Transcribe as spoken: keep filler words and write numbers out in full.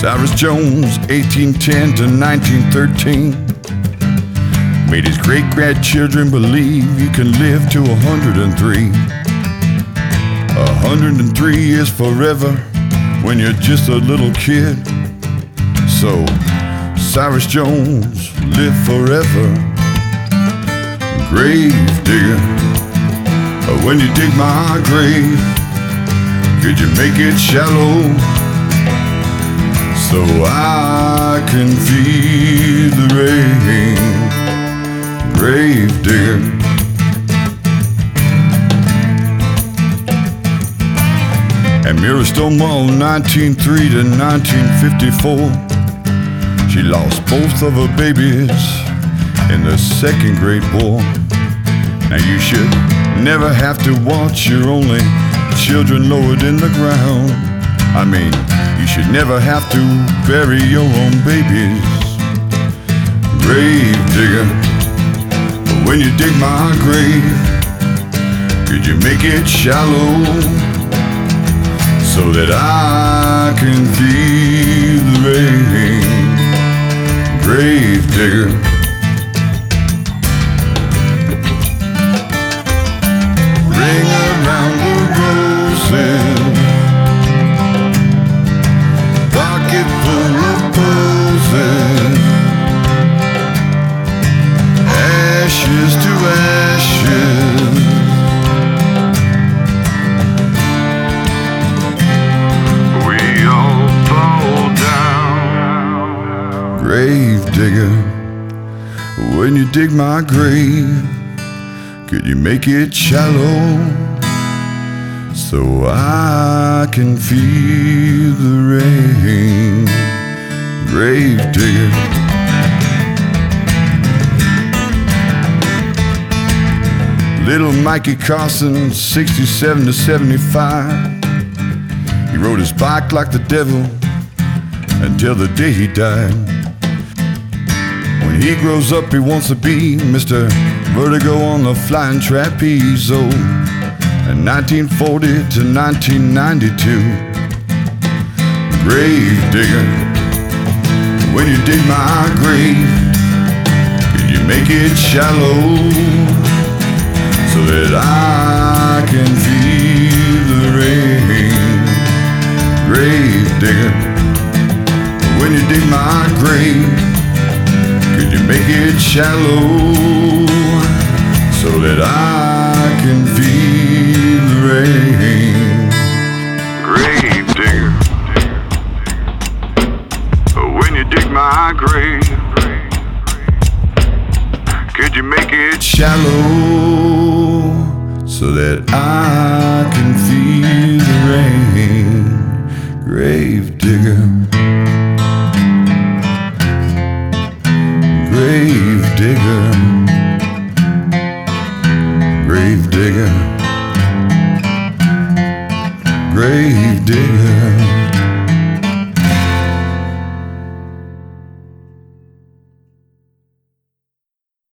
Cyrus Jones, eighteen ten to nineteen thirteen, made his great-grandchildren believe you can live to a hundred and three. A hundred and three is forever when you're just a little kid. So, Cyrus Jones, live forever. Grave digger, when you dig my grave, could you make it shallow so I can feel the rain? Grave digger. At Mirrorstone Mall, nineteen oh three to nineteen fifty-four, she lost both of her babies in the Second Great War. Now you should never have to watch your only children lowered in the ground. I mean, you should never have to bury your own babies. Grave digger, when you dig my grave, could you make it shallow so that I can feel the rain? Grave digger. Ring around the roses, pocket full of posies, ashes to ashes. We all fall down. Grave digger, when you dig my grave, could you make it shallow so I can feel the rain? Grave digger. Little Mikey Carson, sixty-seven to seventy-five, he rode his bike like the devil until the day he died. When he grows up, he wants to be Mister Vertigo on the flying trapeze. Oh, in nineteen forty to nineteen ninety-two, grave digger, when you dig my grave, could you make it shallow so that I can feel the rain? Grave digger, when you dig my grave, could you make it shallow so that I can feel the rain? Grave digger, when you dig my grave, could you make it shallow so that I can feel the rain? Grave digger. Grave digger, grave digger, grave digger.